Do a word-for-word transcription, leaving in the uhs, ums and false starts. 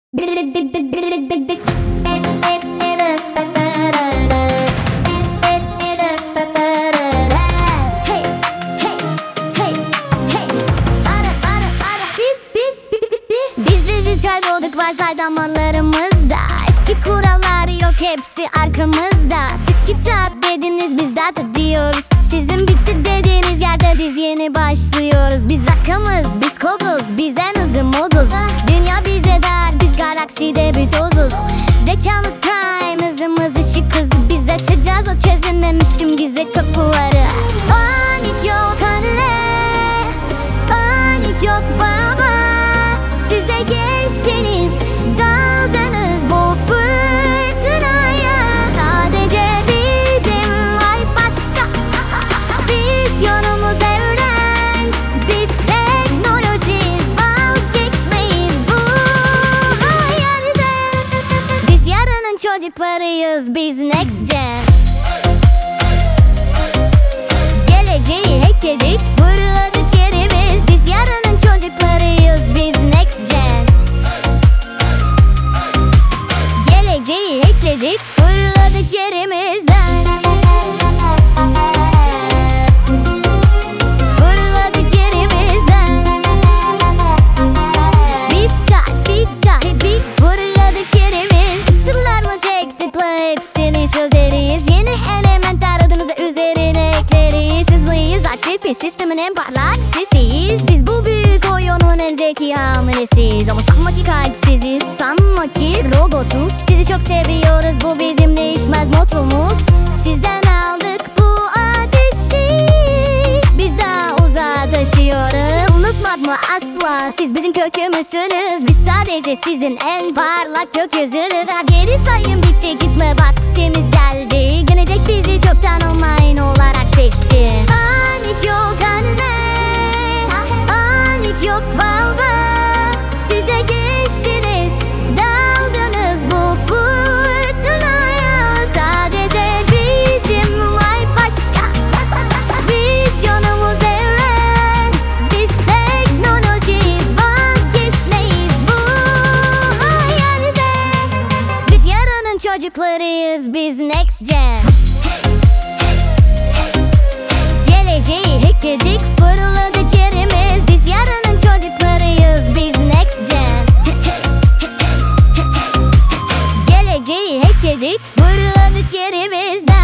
Olduk varsay damarlarımızda. Eski kurallar yok, hepsi arkamızda. Siz kitap dediniz, biz data diyoruz. Sizin bitti dediğiniz yerde biz yeni başlıyoruz. Biz rakamız, biz koduz, biz en hızlı moduz. Dünya bize dar, biz galakside bir tozuz. Zekamız prime, hızımız ışık hızı. Biz açacağız o çözülmemiş tüm gizli kapıları. Panik yok anne, panik yok baba. Siz de geçtiniz, daldınız bu fırtınaya. Sadece bizim ay başka, vizyonumuz evren. Biz teknolojiyiz, vazgeçmeyiz bu hayalden. Biz yarının çocuklarıyız, biz next gen. Geleceği hackledik, fırladık yerimiz. Biz yarının çocuklarıyız, biz next gen. Geleceği hackledik, fırladık yerimizden. Fırladık yerimizden. Biz kat, biz kat, biz fırladık yerimiz. Sırlar mı tek tıkla hepsini çözeriz. Yeni elementler adımıza üzerine ekleriz. Hızlıyız, aktif bir sistemin en parlak sesiyiz. Biz bu büyük oyunun en zeki hamilesiyiz. Ama sanma ki kalpsiziz, sanma ki robotuz. Sizi çok seviyoruz, bu bizim değişmez motomuz. Sizden aldık bu ateşi, biz daha uzağa taşıyoruz. Unutmak mı asla, siz bizim kökümüzsünüz. Biz sadece sizin en parlak gökyüzünüz. Geri sayım bitti, gitme vaktimiz geldi. Gelecek bizi çoktan online olarak seçti. Panik yok anne, panik yok baba. Size geçtiniz, daldınız bu fırtınaya. Sadece bizim ay başka, vizyonumuz evren. Biz teknolojiyiz, vazgeçmeyiz bu hayalden. Biz yarının çocuklarıyız, biz next gen. Geleceği hackledik, fırladık yerimiz. Biz yarının çocuklarıyız, biz next gen. Geleceği hackledik, fırladık yerimizden.